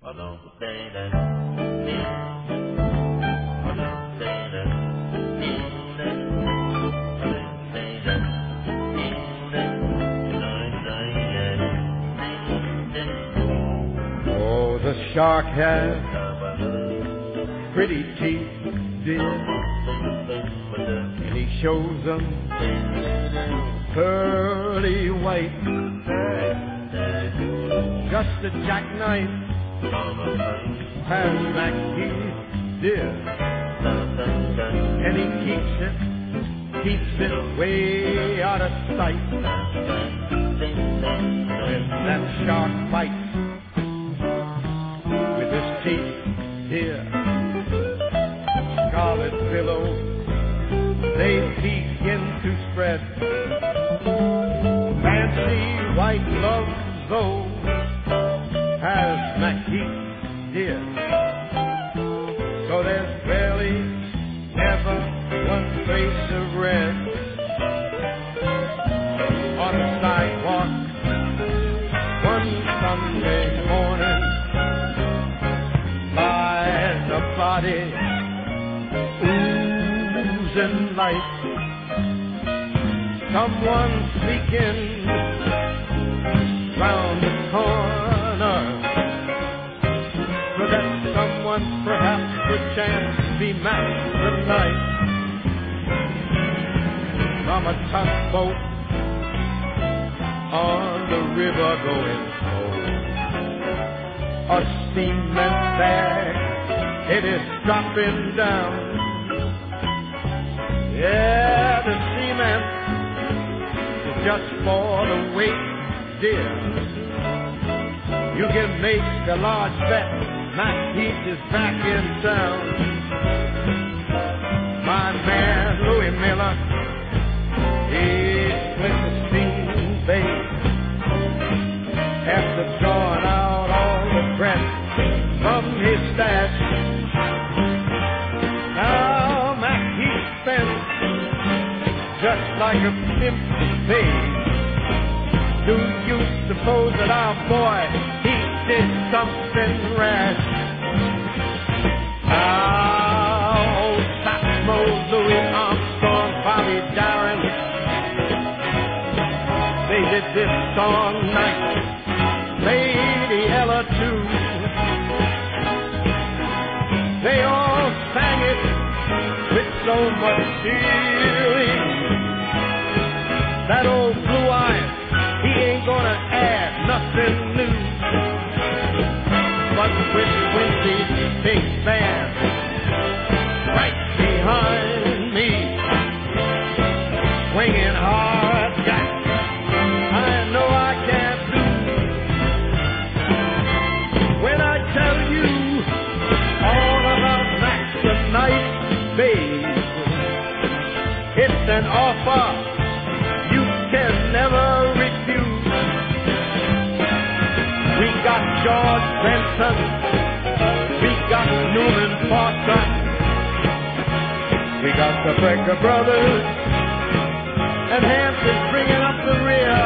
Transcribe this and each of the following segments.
Oh, the shark has pretty teeth, dear, and he shows them pearly white. Just a jackknife has McGee, dear, and he keeps it way out of sight. When that shark bites with his teeth, dear, scarlet billows, they begin to spread. Fancy white gloves, though, has McGee, dear. So there's barely ever one trace of red on the sidewalk one Sunday morning. Lies a body oozing light. Someone sneaking round the corner, so that someone perhaps perchance be Max tonight. From a tugboat on the river going slow, a cement bag, it is dropping down. Yeah, the cement is just for the weight, dear. You can make a large bet McHeath is back in town. My man Louis Miller, he split the steam base after drawing out all the breath from his stash. Now McHeath spent just like a pimp pays. Do you suppose that our boy, he did something rash? Oh, Satmo, Louis Armstrong, Bobby Darin, they did this song night. Lady Ella too. They all sang it with so much feeling. That old Blue Eyes, he ain't gonna add nothing new. But with Quincy's big band right behind me, swinging hard jack, I know I can't lose. When I tell you all about Max tonight, babe, it's an offer you can never refuse. We got George Benson, we got Newman Foster, we got the Brecker Brothers, and Hampton's bringing up the rear.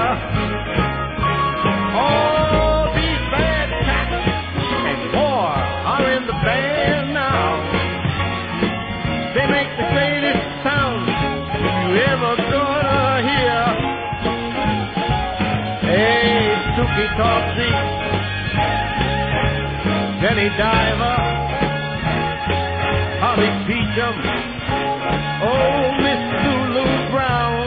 All these bad cats and more are in the band now. They make the greatest sound you ever gonna hear. Hey, Suki Topsy, Jenny Diver, Holly Beecham, oh, Miss Lulu Brown,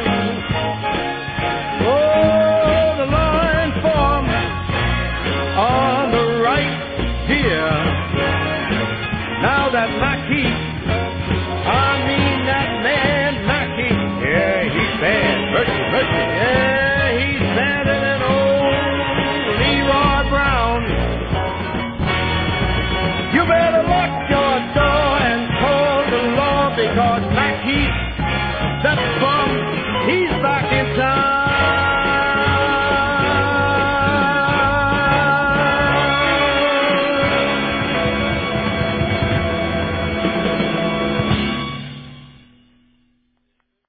oh, the line form on the right here. Now that McHeath, I mean that man McHeath, yeah, he's bad, mercy, yeah, he's badder than old Leroy Brown. You better lock your door and call the law, because McHeath, that bum, he's back in town.